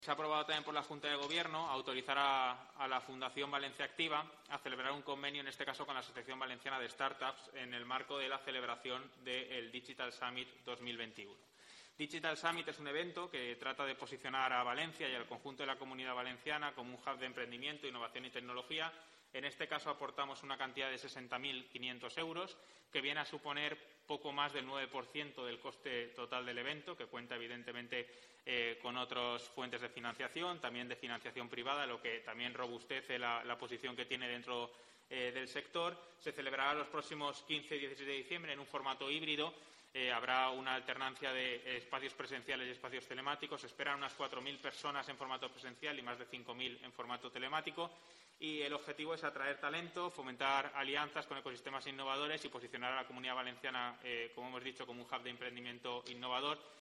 Se ha aprobado también por la Junta de Gobierno autorizar a la Fundación Valencia Activa a celebrar un convenio, en este caso con la Asociación Valenciana de Startups, en el marco de la celebración del Digital Summit 2021. Digital Summit es un evento que trata de posicionar a Valencia y al conjunto de la comunidad valenciana como un hub de emprendimiento, innovación y tecnología. En este caso aportamos una cantidad de 60.500 euros, que viene a suponer poco más del 9% del coste total del evento, que cuenta evidentemente con otras fuentes de financiación, también de financiación privada, lo que también robustece la posición que tiene dentro del sector. Se celebrará los próximos 15 y 16 de diciembre en un formato híbrido. Habrá una alternancia de espacios presenciales y espacios telemáticos. Se esperan unas 4.000 personas en formato presencial y más de 5.000 en formato telemático. Y el objetivo es atraer talento, fomentar alianzas con ecosistemas innovadores y posicionar a la Comunidad Valenciana, como hemos dicho, como un hub de emprendimiento innovador.